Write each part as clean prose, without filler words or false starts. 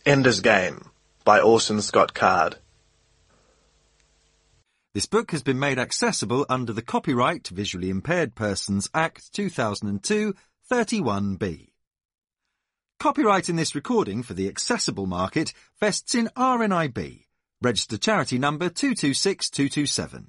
Ender's Game by Orson Scott Card. This book has been made accessible under the Copyright Visually Impaired Persons Act 2002, 31B. Copyright in this recording for the accessible market vests in RNIB, registered charity number 226227.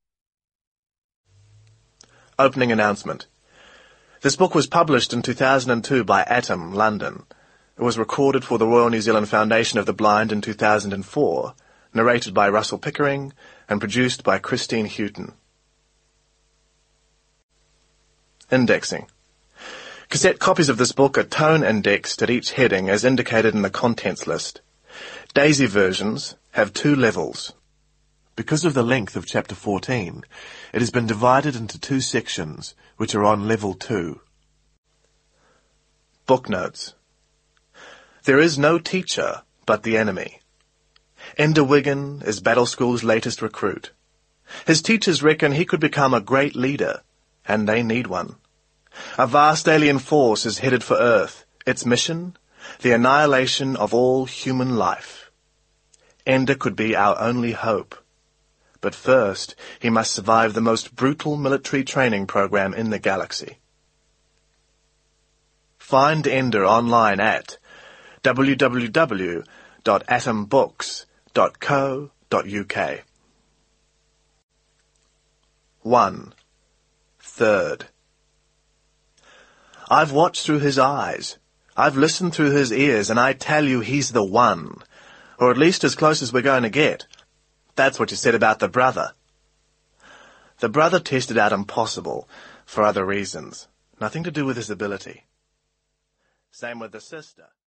Opening announcement. This book was published in 2002 by Atom, London. It was recorded for the Royal New Zealand Foundation of the Blind in 2004, narrated by Russell Pickering, and produced by Christine Houghton. Indexing. Cassette copies of this book are tone indexed at each heading as indicated in the contents list. DAISY versions have 2 levels. Because of the length of Chapter 14, it has been divided into 2 sections, which are on Level 2. Booknotes. There is no teacher but the enemy. Ender Wiggin is Battle School's latest recruit. His teachers reckon he could become a great leader, and they need one. A vast alien force is headed for Earth. Its mission? The annihilation of all human life. Ender could be our only hope. But first, he must survive the most brutal military training program in the galaxy. Find Ender online at www.atombooks.co.uk. 1/3. I've watched through his eyes. I've listened through his ears, and I tell you he's the one. Or at least as close as we're going to get. That's what you said about the brother. The brother tested out impossible for other reasons. Nothing to do with his ability. Same with the sister.